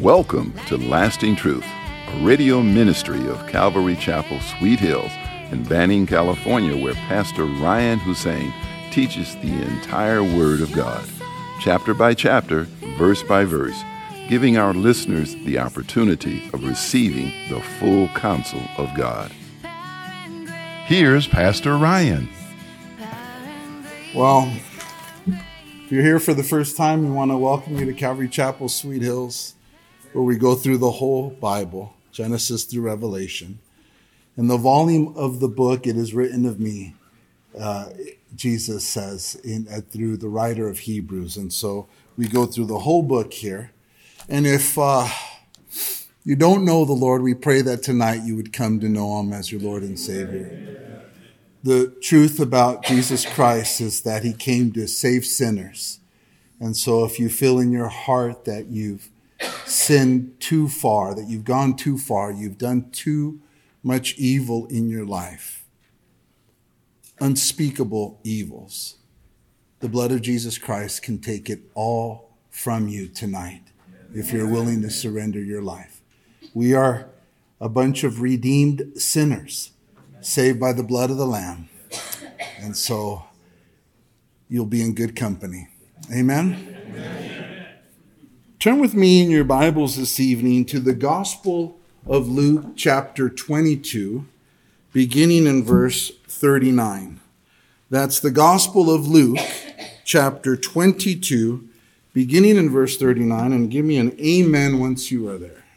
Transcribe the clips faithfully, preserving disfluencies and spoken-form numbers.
Welcome to Lasting Truth, a radio ministry of Calvary Chapel, Sweet Hills in Banning, California, where Pastor Ryan Hussein teaches the entire Word of God, chapter by chapter, verse by verse, giving our listeners the opportunity of receiving the full counsel of God. Here's Pastor Ryan. Well, if you're here for the first time, we want to welcome you to Calvary Chapel, Sweet Hills, where we go through the whole Bible, Genesis through Revelation. In the volume of the book, it is written of me, uh, Jesus says, in, uh, through the writer of Hebrews. And so we go through the whole book here. And if uh, you don't know the Lord, we pray that tonight you would come to know him as your Lord and Savior. The truth about Jesus Christ is that he came to save sinners. And so if you feel in your heart that you've sinned too far, that you've gone too far, you've done too much evil in your life, unspeakable evils, the blood of Jesus Christ can take it all from you tonight if you're willing to surrender your life. We are a bunch of redeemed sinners saved by the blood of the Lamb. And so you'll be in good company. Amen? Amen. Turn with me in your Bibles this evening to the Gospel of Luke chapter twenty-two, beginning in verse thirty-nine. That's the Gospel of Luke chapter twenty-two, beginning in verse thirty-nine. And give me an amen once you are there.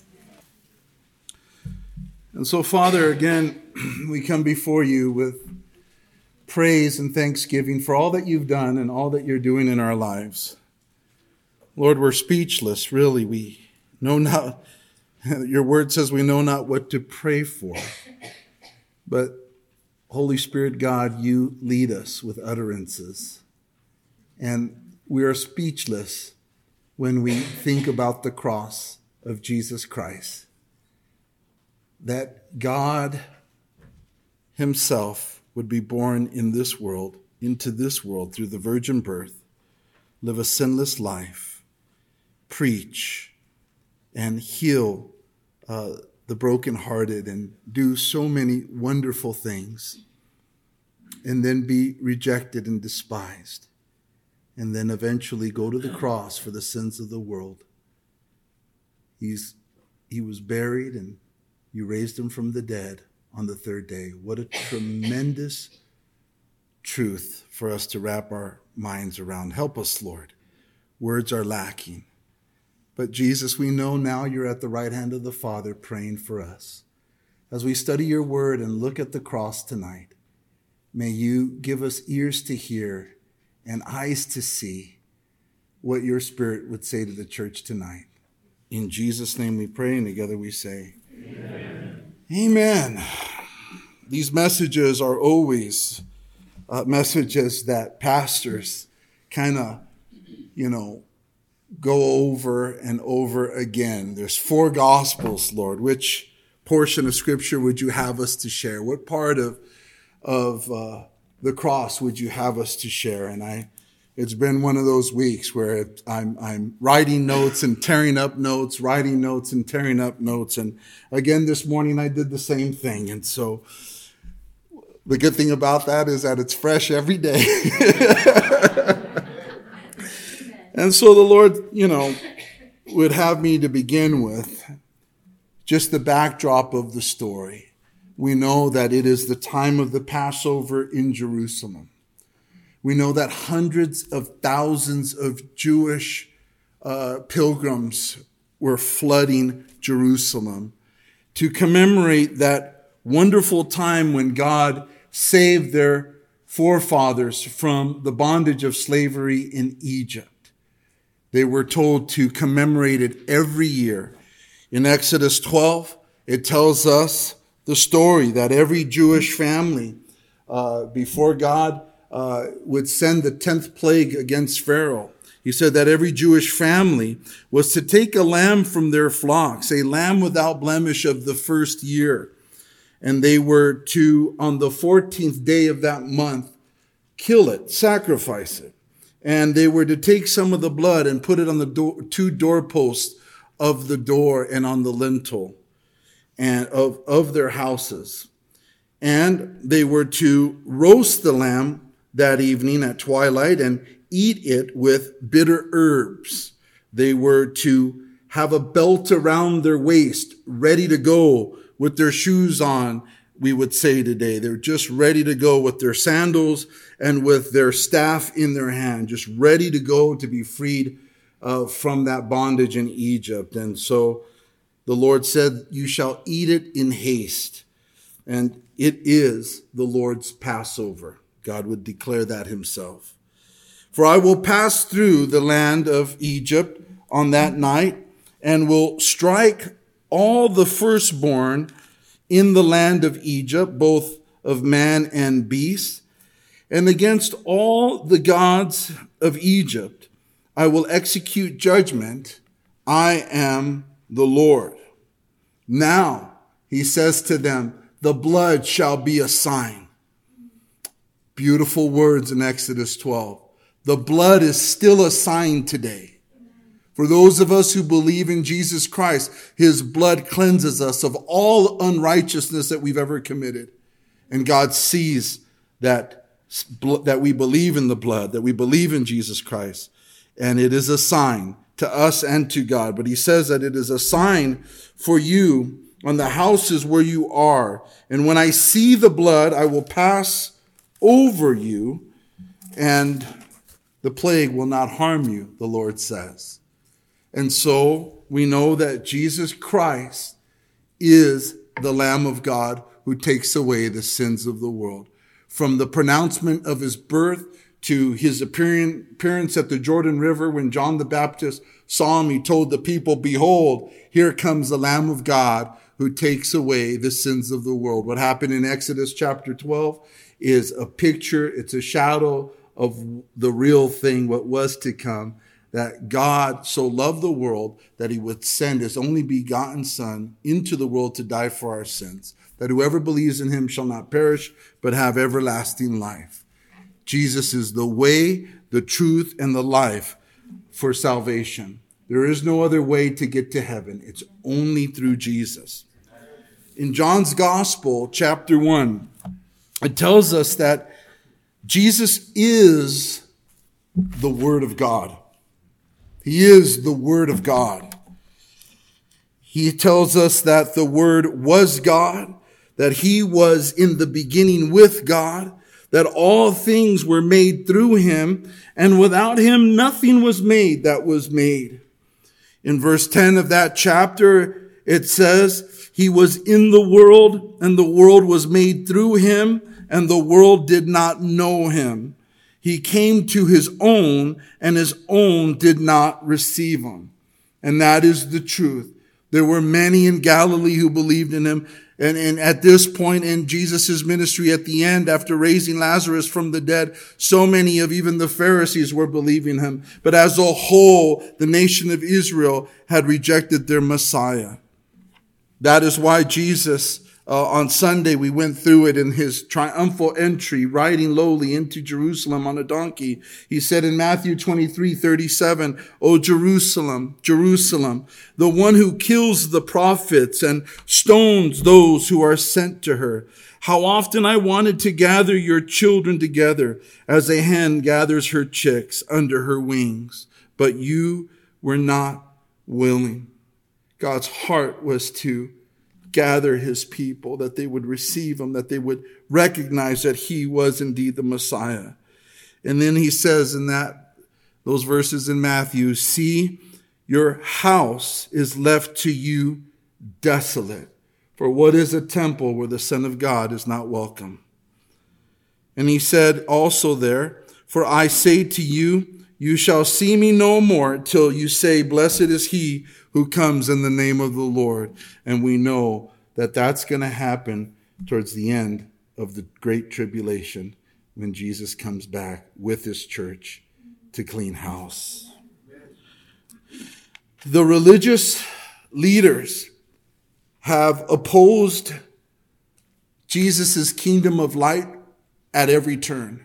And so, Father, again, we come before you with praise and thanksgiving for all that you've done and all that you're doing in our lives. Lord, we're speechless, really. We know not, your word says we know not what to pray for. But Holy Spirit God, you lead us with utterances. And we are speechless when we think about the cross of Jesus Christ. That God himself would be born in this world, into this world through the virgin birth, live a sinless life, preach and heal uh, the brokenhearted and do so many wonderful things, and then be rejected and despised, and then eventually go to the cross for the sins of the world. He's he was buried, and you raised him from the dead on the third day. What a tremendous truth for us to wrap our minds around. Help us, Lord. Words are lacking. But Jesus, we know now you're at the right hand of the Father praying for us. As we study your word and look at the cross tonight, may you give us ears to hear and eyes to see what your Spirit would say to the church tonight. In Jesus' name we pray, and together we say, Amen. Amen. These messages are always uh, messages that pastors kind of, you know, go over and over again. There's four Gospels, Lord. Which portion of Scripture would you have us to share? What part of of uh, the cross would you have us to share? And I, it's been one of those weeks where it, I'm I'm writing notes and tearing up notes, writing notes and tearing up notes. And again, this morning I did the same thing. And so the good thing about that is that it's fresh every day. And so the Lord, you know, would have me to begin with just the backdrop of the story. We know that it is the time of the Passover in Jerusalem. We know that hundreds of thousands of Jewish uh, pilgrims were flooding Jerusalem to commemorate that wonderful time when God saved their forefathers from the bondage of slavery in Egypt. They were told to commemorate it every year. In Exodus twelve, it tells us the story that every Jewish family, uh, before God uh, would send the tenth plague against Pharaoh, he said that every Jewish family was to take a lamb from their flocks, a lamb without blemish of the first year. And they were to, on the fourteenth day of that month, kill it, sacrifice it. And they were to take some of the blood and put it on the door, two doorposts of the door and on the lintel and of, of their houses. And they were to roast the lamb that evening at twilight and eat it with bitter herbs. They were to have a belt around their waist, ready to go with their shoes on, we would say today. They're just ready to go with their sandals and with their staff in their hand, just ready to go to be freed uh, from that bondage in Egypt. And so the Lord said, you shall eat it in haste. And it is the Lord's Passover. God would declare that himself. For I will pass through the land of Egypt on that night and will strike all the firstborn in the land of Egypt, both of man and beast. And against all the gods of Egypt, I will execute judgment. I am the Lord. Now, he says to them, the blood shall be a sign. Beautiful words in Exodus twelve. The blood is still a sign today. For those of us who believe in Jesus Christ, his blood cleanses us of all unrighteousness that we've ever committed. And God sees that, that we believe in the blood, that we believe in Jesus Christ. And it is a sign to us and to God. But he says that it is a sign for you on the houses where you are. And when I see the blood, I will pass over you, and the plague will not harm you, the Lord says. And so we know that Jesus Christ is the Lamb of God who takes away the sins of the world. From the pronouncement of his birth to his appearance at the Jordan River, when John the Baptist saw him, he told the people, behold, here comes the Lamb of God who takes away the sins of the world. What happened in Exodus chapter twelve is a picture, it's a shadow of the real thing, what was to come, that God so loved the world that he would send his only begotten Son into the world to die for our sins, that whoever believes in him shall not perish, but have everlasting life. Jesus is the way, the truth, and the life for salvation. There is no other way to get to heaven. It's only through Jesus. In John's Gospel, chapter one, it tells us that Jesus is the Word of God. He is the Word of God. He tells us that the Word was God, that he was in the beginning with God, that all things were made through him, and without him nothing was made that was made. In verse ten of that chapter, it says, he was in the world, and the world was made through him, and the world did not know him. He came to his own, and his own did not receive him. And that is the truth. There were many in Galilee who believed in him. And, and at this point in Jesus' ministry, at the end, after raising Lazarus from the dead, so many of even the Pharisees were believing him. But as a whole, the nation of Israel had rejected their Messiah. That is why Jesus, uh, on Sunday, we went through it in his triumphal entry, riding lowly into Jerusalem on a donkey. He said in Matthew twenty-three thirty-seven, O Jerusalem, Jerusalem, the one who kills the prophets and stones those who are sent to her. How often I wanted to gather your children together as a hen gathers her chicks under her wings, but you were not willing. God's heart was to gather his people, that they would receive him, that they would recognize that he was indeed the Messiah. And then he says in that, those verses in Matthew, see, your house is left to you desolate. For what is a temple where the Son of God is not welcome? And he said also there, for I say to you, you shall see me no more till you say, blessed is he who comes in the name of the Lord. And we know that that's going to happen towards the end of the great tribulation when Jesus comes back with his church to clean house. The religious leaders have opposed Jesus' kingdom of light at every turn.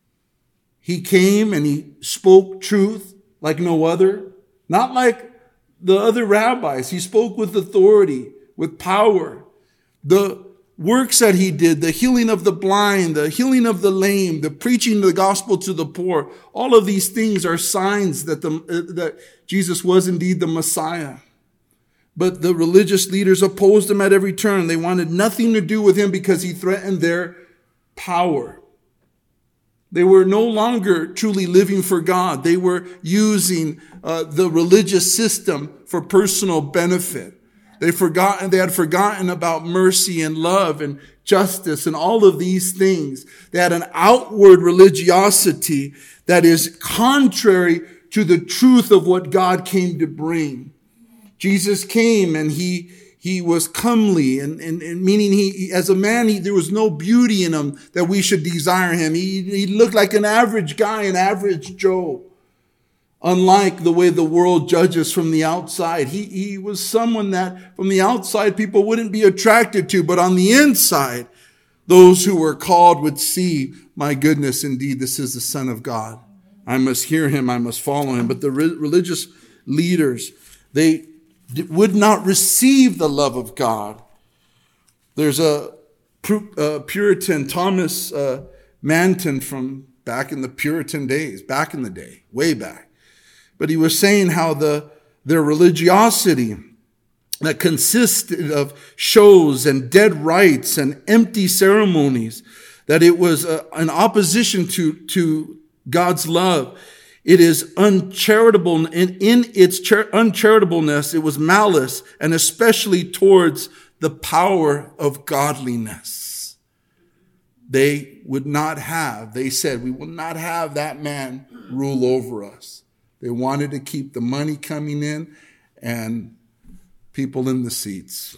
He came and he spoke truth like no other, not like the other rabbis. He spoke with authority, with power. The works that he did, the healing of the blind, the healing of the lame, the preaching the gospel to the poor, all of these things are signs that the, that Jesus was indeed the Messiah. But the religious leaders opposed him at every turn. They wanted nothing to do with him because he threatened their power. They were no longer truly living for God. They were using uh, the religious system for personal benefit. They forgotten, they had forgotten about mercy and love and justice and all of these things. They had an outward religiosity that is contrary to the truth of what God came to bring. Jesus came and he he was comely, and, and, and meaning he, as a man, he, there was no beauty in him that we should desire him. He, he looked like an average guy, an average Joe. Unlike the way the world judges from the outside. He, he was someone that from the outside people wouldn't be attracted to, but on the inside, those who were called would see, my goodness, indeed, this is the Son of God. I must hear him, I must follow him. But the re- religious leaders, they would not receive the love of God. There's a Puritan, Thomas uh, Manton, from back in the Puritan days, back in the day, way back. But he was saying how the their religiosity that consisted of shows and dead rites and empty ceremonies, that it was uh, an opposition to, to God's love. It is uncharitable, and in its char- uncharitableness, it was malice, and especially towards the power of godliness. They would not have, they said, we will not have that man rule over us. They wanted to keep the money coming in and people in the seats.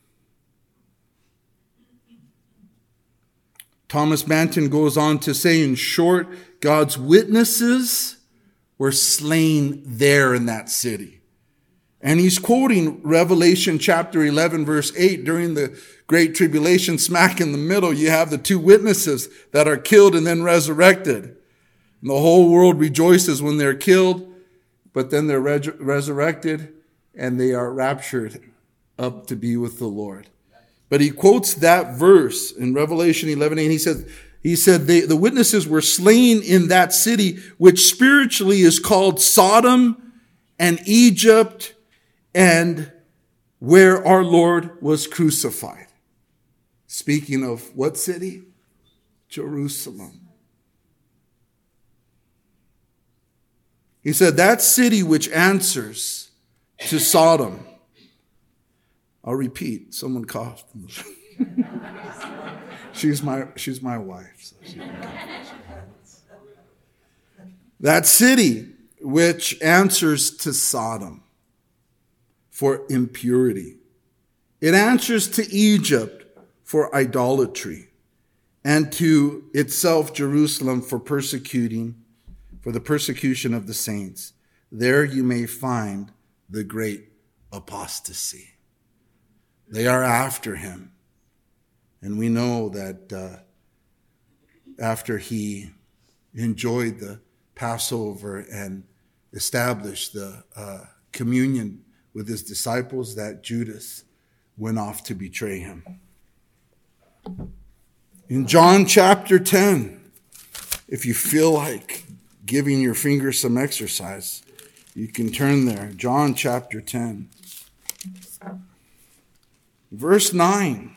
Thomas Manton goes on to say, in short, God's witnesses were slain there in that city. And he's quoting Revelation chapter eleven, verse eight. During the Great Tribulation, smack in the middle, you have the two witnesses that are killed and then resurrected. And the whole world rejoices when they're killed, but then they're re- resurrected and they are raptured up to be with the Lord. But he quotes that verse in Revelation eleven eight. He said, He said they, the witnesses were slain in that city, which spiritually is called Sodom and Egypt, and where our Lord was crucified. Speaking of what city? Jerusalem. He said that city which answers to Sodom. I'll repeat. Someone coughed. She's my she's my wife. So she that city which answers to Sodom for impurity. It answers to Egypt for idolatry, and to itself Jerusalem for persecuting, for the persecution of the saints. There you may find the great apostasy. They are after him. And we know that uh, after he enjoyed the Passover and established the uh, communion with his disciples, that Judas went off to betray him. In John chapter ten, if you feel like giving your finger some exercise, you can turn there. John chapter ten. Verse nine.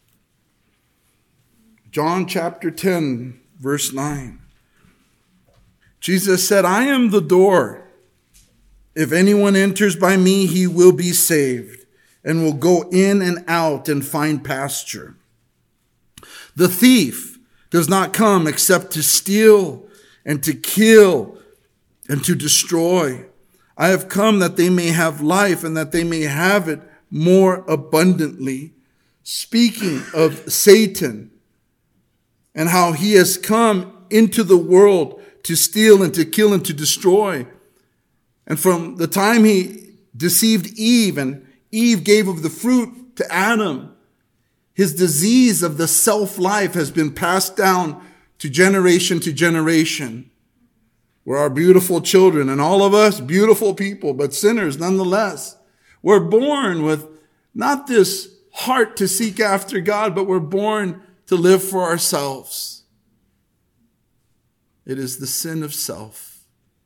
John chapter ten, verse nine. Jesus said, I am the door. If anyone enters by me, he will be saved and will go in and out and find pasture. The thief does not come except to steal and to kill and to destroy. I have come that they may have life and that they may have it more abundantly. Speaking of Satan and how he has come into the world to steal and to kill and to destroy. And from the time he deceived Eve and Eve gave of the fruit to Adam, his disease of the self-life has been passed down to generation to generation. We're our beautiful children, and all of us beautiful people, but sinners nonetheless. We're born with not this heart to seek after God, but we're born to live for ourselves. It is the sin of self.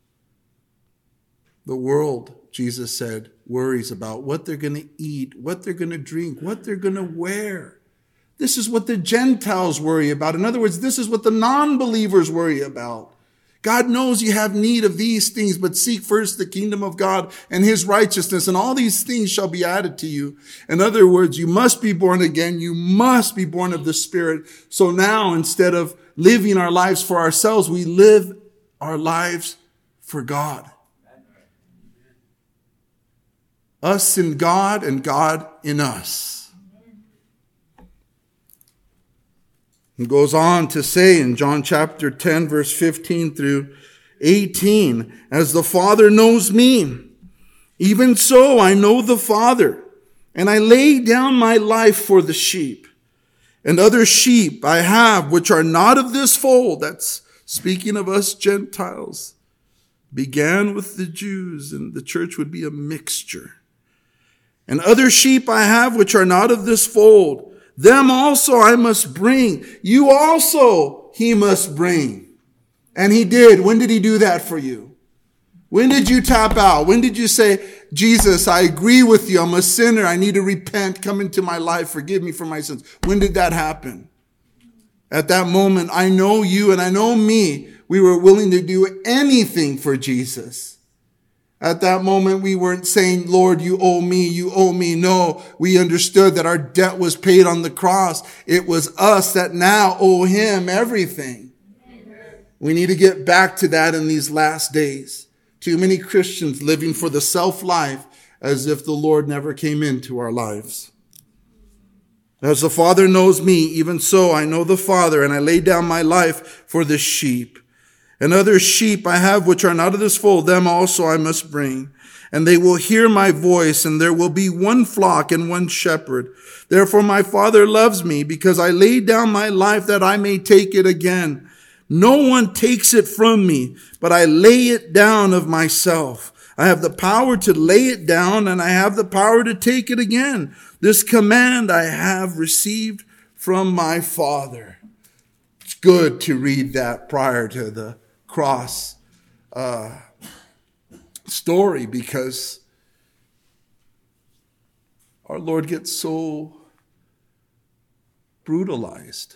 The world, Jesus said, worries about what they're going to eat, what they're going to drink, what they're going to wear. This is what the Gentiles worry about. In other words, this is what the non-believers worry about. God knows you have need of these things, but seek first the kingdom of God and his righteousness, and all these things shall be added to you. In other words, you must be born again. You must be born of the Spirit. So now, instead of living our lives for ourselves, we live our lives for God. Us in God and God in us. He goes on to say in John chapter ten, verse fifteen through eighteen, as the Father knows me, even so I know the Father, and I lay down my life for the sheep. And other sheep I have, which are not of this fold. That's speaking of us Gentiles. Began with the Jews, and the church would be a mixture. And other sheep I have, which are not of this fold. Them also I must bring. You also he must bring. And he did. When did he do that for you? When did you tap out? When did you say, Jesus, I agree with you. I'm a sinner. I need to repent. Come into my life. Forgive me for my sins. When did that happen? At that moment, I know you and I know me. We were willing to do anything for Jesus. At that moment, we weren't saying, Lord, you owe me, you owe me. No, we understood that our debt was paid on the cross. It was us that now owe him everything. Amen. We need to get back to that in these last days. Too many Christians living for the self-life as if the Lord never came into our lives. As the Father knows me, even so I know the Father, and I lay down my life for the sheep. And other sheep I have which are not of this fold, them also I must bring. And they will hear my voice, and there will be one flock and one shepherd. Therefore my Father loves me, because I lay down my life that I may take it again. No one takes it from me, but I lay it down of myself. I have the power to lay it down, and I have the power to take it again. This command I have received from my Father. It's good to read that prior to the cross uh, story, because our Lord gets so brutalized.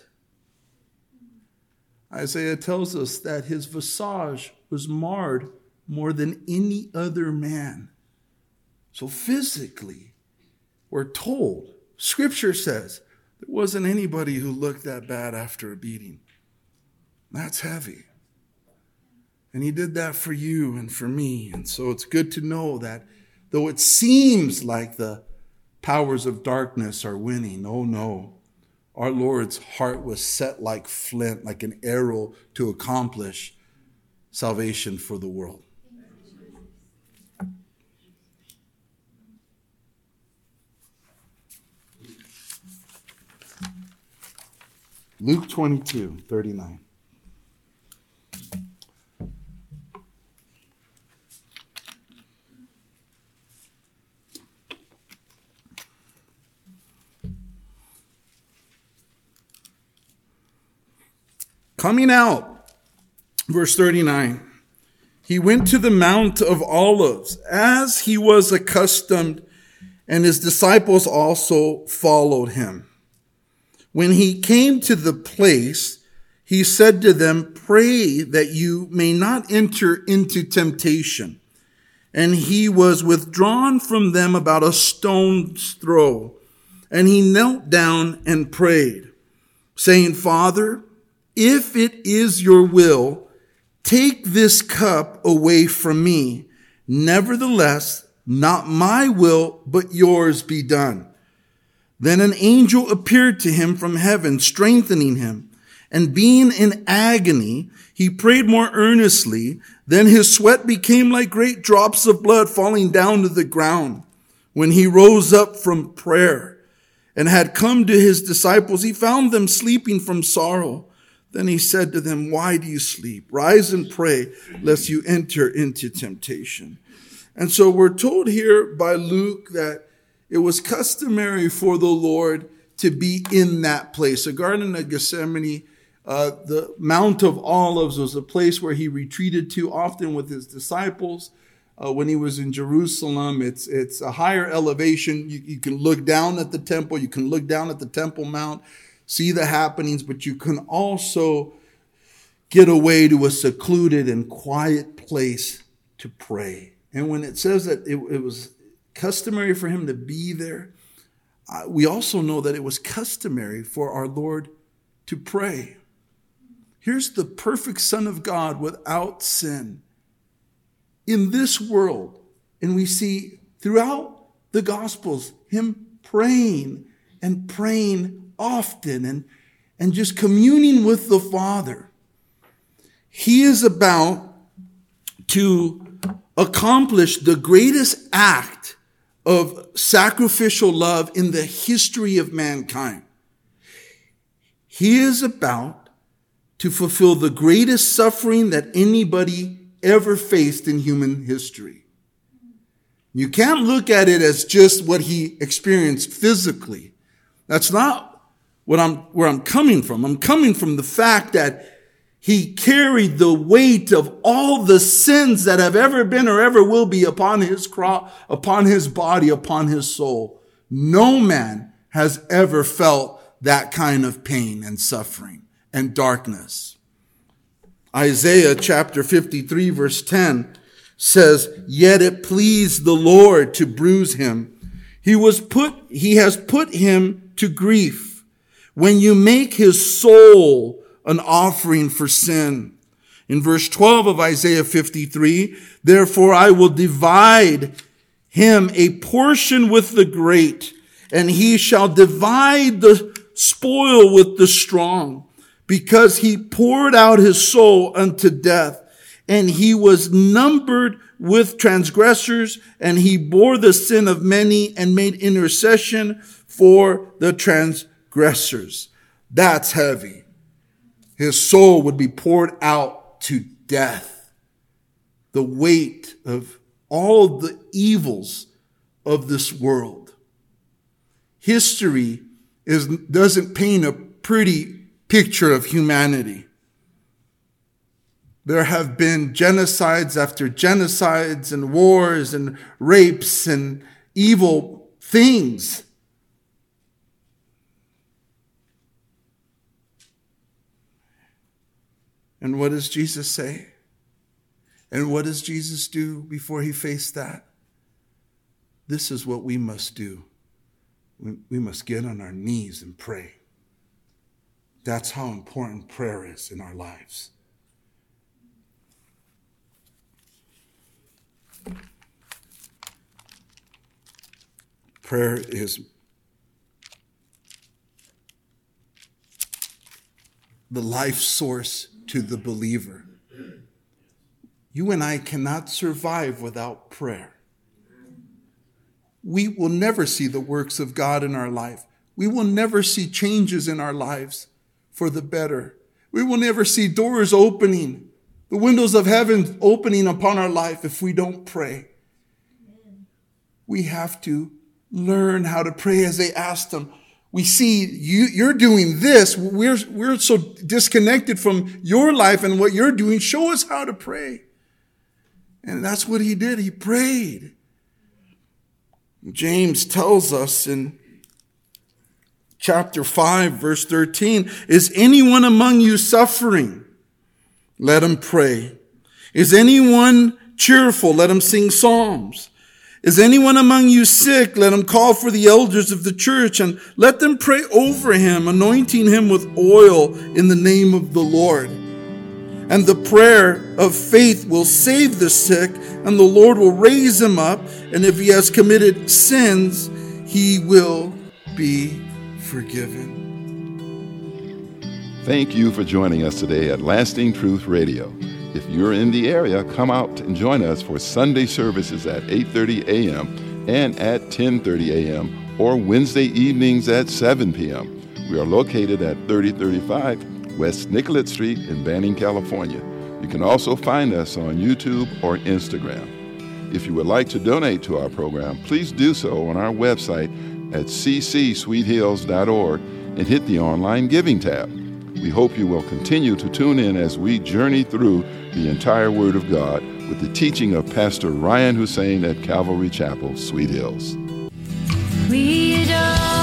Isaiah tells us that his visage was marred more than any other man. So physically, we're told, Scripture says, there wasn't anybody who looked that bad after a beating. That's heavy. And he did that for you and for me. And so it's good to know that though it seems like the powers of darkness are winning, oh no, our Lord's heart was set like flint, like an arrow to accomplish salvation for the world. Luke twenty-two, thirty-nine. Coming out, verse thirty-nine, he went to the Mount of Olives as he was accustomed, and his disciples also followed him. When he came to the place, he said to them, pray that you may not enter into temptation. And he was withdrawn from them about a stone's throw. And he knelt down and prayed, saying, Father, if it is your will, take this cup away from me. Nevertheless, not my will, but yours be done. Then an angel appeared to him from heaven, strengthening him. And being in agony, he prayed more earnestly. Then his sweat became like great drops of blood falling down to the ground. When he rose up from prayer and had come to his disciples, he found them sleeping from sorrow. Then he said to them, why do you sleep? Rise and pray, lest you enter into temptation. And so we're told here by Luke that it was customary for the Lord to be in that place. The Garden of Gethsemane, uh, the Mount of Olives, was a place where he retreated to often with his disciples. Uh, when he was in Jerusalem, it's it's a higher elevation. You, you can look down at the temple. You can look down at the Temple Mount, see the happenings, but you can also get away to a secluded and quiet place to pray. And when it says that it, it was customary for him to be there, uh, we also know that it was customary for our Lord to pray. Here's the perfect Son of God without sin in this world. And we see throughout the Gospels him praying and praying often and, and just communing with the Father. He is about to accomplish the greatest act of sacrificial love in the history of mankind. He is about to fulfill the greatest suffering that anybody ever faced in human history. You can't look at it as just what he experienced physically. That's not what I'm, where I'm coming from. I'm coming from the fact that he carried the weight of all the sins that have ever been or ever will be upon his cross, upon his body, upon his soul. No man has ever felt that kind of pain and suffering and darkness. Isaiah chapter fifty-three verse ten says, yet it pleased the Lord to bruise him. He was put, he has put him to grief. When you make his soul an offering for sin. In verse twelve of Isaiah fifty-three, therefore I will divide him a portion with the great, and he shall divide the spoil with the strong, because he poured out his soul unto death, and he was numbered with transgressors, and he bore the sin of many and made intercession for the transgressors. That's heavy. His soul would be poured out to death. The weight of all the evils of this world. History is, doesn't paint a pretty picture of humanity. There have been genocides after genocides and wars and rapes and evil things. And what does Jesus say? And what does Jesus do before he faced that? This is what we must do. We, we must get on our knees and pray. That's how important prayer is in our lives. Prayer is the life source to the believer. You and I cannot survive without prayer. We will never see the works of God in our life. We will never see changes in our lives for the better. We will never see doors opening, the windows of heaven opening upon our life if we don't pray. We have to learn how to pray as they asked him. We see you, you're doing this. We're, we're so disconnected from your life and what you're doing. Show us how to pray. And that's what he did. He prayed. James tells us in chapter five, verse thirteen, is anyone among you suffering? Let him pray. Is anyone cheerful? Let him sing psalms. Is anyone among you sick? Let him call for the elders of the church and let them pray over him, anointing him with oil in the name of the Lord. And the prayer of faith will save the sick, and the Lord will raise him up. And if he has committed sins, he will be forgiven. Thank you for joining us today at Lasting Truth Radio. If you're in the area, come out and join us for Sunday services at eight thirty a.m. and at ten thirty a.m. or Wednesday evenings at seven p.m. We are located at thirty thirty-five West Nicollet Street in Banning, California. You can also find us on YouTube or Instagram. If you would like to donate to our program, please do so on our website at c c sweet hills dot org and hit the online giving tab. We hope you will continue to tune in as we journey through the entire Word of God with the teaching of Pastor Ryan Hussein at Calvary Chapel, Sweet Hills. We adore